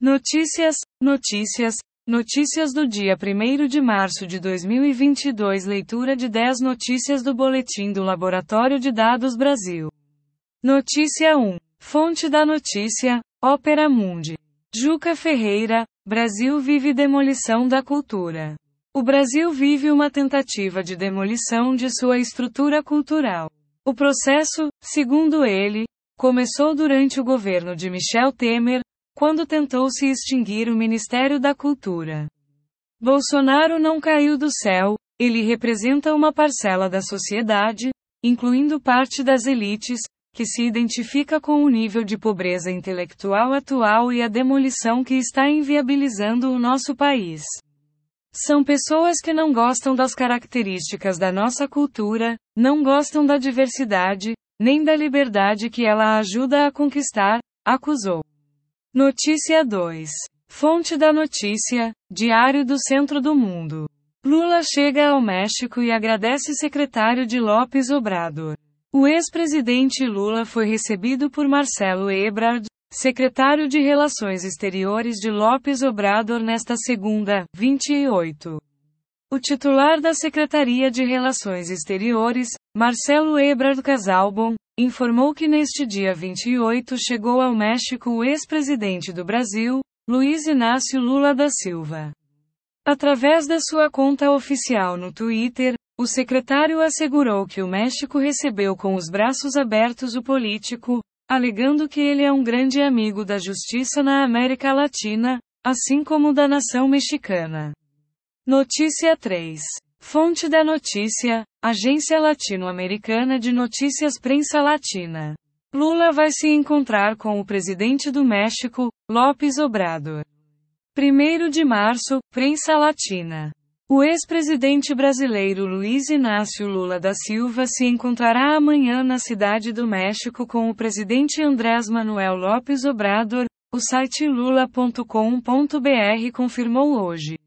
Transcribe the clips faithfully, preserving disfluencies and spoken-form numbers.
Notícias, notícias, notícias do dia primeiro de março de dois mil e vinte e dois. Leitura de dez notícias do Boletim do Laboratório de Dados Brasil. Notícia um. Fonte da notícia, Opera Mundi. Juca Ferreira, Brasil vive demolição da cultura. O Brasil vive uma tentativa de demolição de sua estrutura cultural. O processo, segundo ele, começou durante o governo de Michel Temer, quando tentou se extinguir o Ministério da Cultura. Bolsonaro não caiu do céu, ele representa uma parcela da sociedade, incluindo parte das elites, que se identifica com o nível de pobreza intelectual atual e a demolição que está inviabilizando o nosso país. São pessoas que não gostam das características da nossa cultura, não gostam da diversidade, nem da liberdade que ela ajuda a conquistar, acusou. Notícia dois. Fonte da notícia, Diário do Centro do Mundo. Lula chega ao México e agradece secretário de López Obrador. O ex-presidente Lula foi recebido por Marcelo Ebrard, secretário de Relações Exteriores de López Obrador nesta segunda, vinte e oito. O titular da Secretaria de Relações Exteriores, Marcelo Ebrard Casalbon, informou que neste dia vinte e oito chegou ao México o ex-presidente do Brasil, Luiz Inácio Lula da Silva. Através da sua conta oficial no Twitter, o secretário assegurou que o México recebeu com os braços abertos o político, alegando que ele é um grande amigo da justiça na América Latina, assim como da nação mexicana. Notícia três. Fonte da notícia, Agência Latino-Americana de Notícias Prensa Latina. Lula vai se encontrar com o presidente do México, López Obrador. primeiro de março, Prensa Latina. O ex-presidente brasileiro Luiz Inácio Lula da Silva se encontrará amanhã na Cidade do México com o presidente Andrés Manuel López Obrador, o site lula ponto com ponto br confirmou hoje.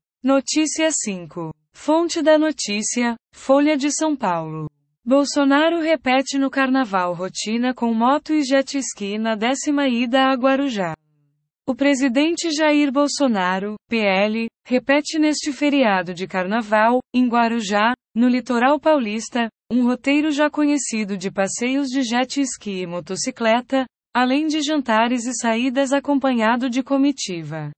Notícia cinco. Fonte da notícia, Folha de São Paulo. Bolsonaro repete no carnaval rotina com moto e jet ski na décima ida a Guarujá. O presidente Jair Bolsonaro, P L, repete neste feriado de carnaval, em Guarujá, no litoral paulista, um roteiro já conhecido de passeios de jet ski e motocicleta, além de jantares e saídas acompanhado de comitiva.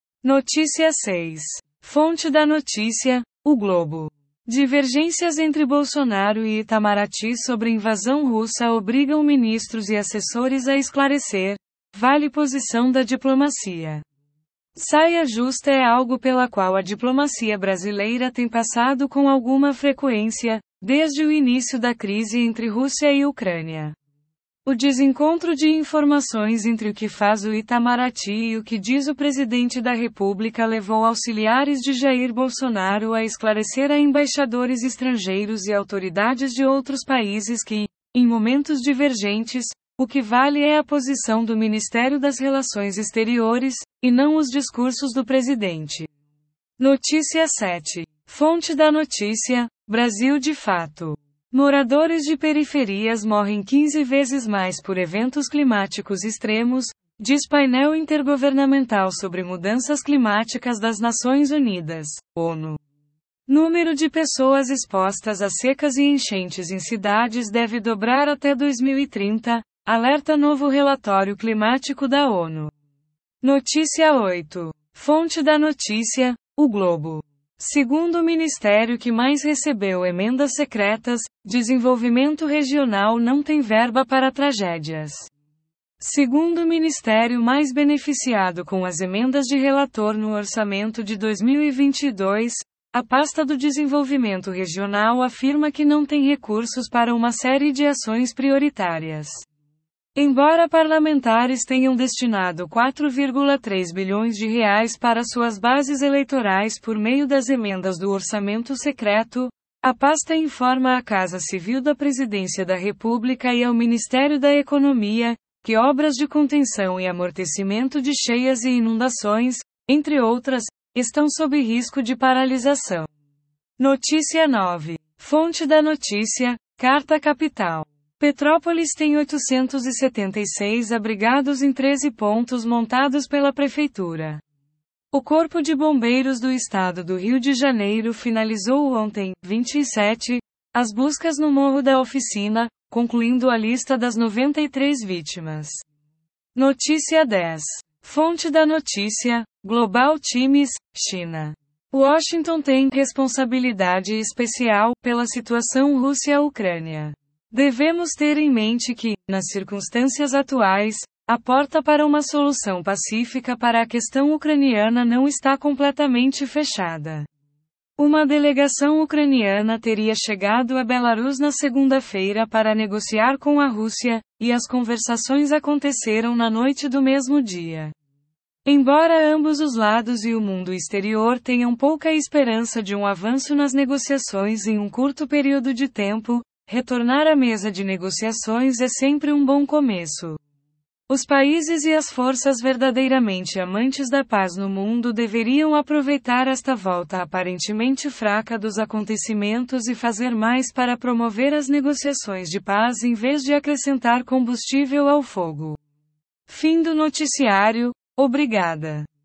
Notícia seis. Fonte da notícia, O Globo. Divergências entre Bolsonaro e Itamaraty sobre invasão russa obrigam ministros e assessores a esclarecer. Vale posição da diplomacia. Saia justa é algo pela qual a diplomacia brasileira tem passado com alguma frequência, desde o início da crise entre Rússia e Ucrânia. O desencontro de informações entre o que faz o Itamaraty e o que diz o presidente da República levou auxiliares de Jair Bolsonaro a esclarecer a embaixadores estrangeiros e autoridades de outros países que, em momentos divergentes, o que vale é a posição do Ministério das Relações Exteriores, e não os discursos do presidente. Notícia sete. Fonte da notícia, Brasil de Fato. Moradores de periferias morrem quinze vezes mais por eventos climáticos extremos, diz painel intergovernamental sobre mudanças climáticas das Nações Unidas, ONU. Número de pessoas expostas a secas e enchentes em cidades deve dobrar até dois mil e trinta, alerta novo relatório climático da ONU. Notícia oito. Fonte da notícia, O Globo. Segundo o ministério que mais recebeu emendas secretas, desenvolvimento regional não tem verba para tragédias. Segundo o ministério mais beneficiado com as emendas de relator no orçamento de dois mil e vinte e dois, a pasta do desenvolvimento regional afirma que não tem recursos para uma série de ações prioritárias. Embora parlamentares tenham destinado quatro vírgula três bilhões de reais para suas bases eleitorais por meio das emendas do orçamento secreto, a pasta informa à Casa Civil da Presidência da República e ao Ministério da Economia, que obras de contenção e amortecimento de cheias e inundações, entre outras, estão sob risco de paralisação. Notícia nove. Fonte da notícia, Carta Capital. Petrópolis tem oitocentos e setenta e seis abrigados em treze pontos montados pela Prefeitura. O Corpo de Bombeiros do Estado do Rio de Janeiro finalizou ontem, vinte e sete, as buscas no Morro da Oficina, concluindo a lista das noventa e três vítimas. Notícia dez. Fonte da notícia: Global Times, China. Washington tem responsabilidade especial pela situação Rússia-Ucrânia. Devemos ter em mente que, nas circunstâncias atuais, a porta para uma solução pacífica para a questão ucraniana não está completamente fechada. Uma delegação ucraniana teria chegado a Belarus na segunda-feira para negociar com a Rússia, e as conversações aconteceram na noite do mesmo dia. Embora ambos os lados e o mundo exterior tenham pouca esperança de um avanço nas negociações em um curto período de tempo, retornar à mesa de negociações é sempre um bom começo. Os países e as forças verdadeiramente amantes da paz no mundo deveriam aproveitar esta volta aparentemente fraca dos acontecimentos e fazer mais para promover as negociações de paz em vez de acrescentar combustível ao fogo. Fim do noticiário. Obrigada.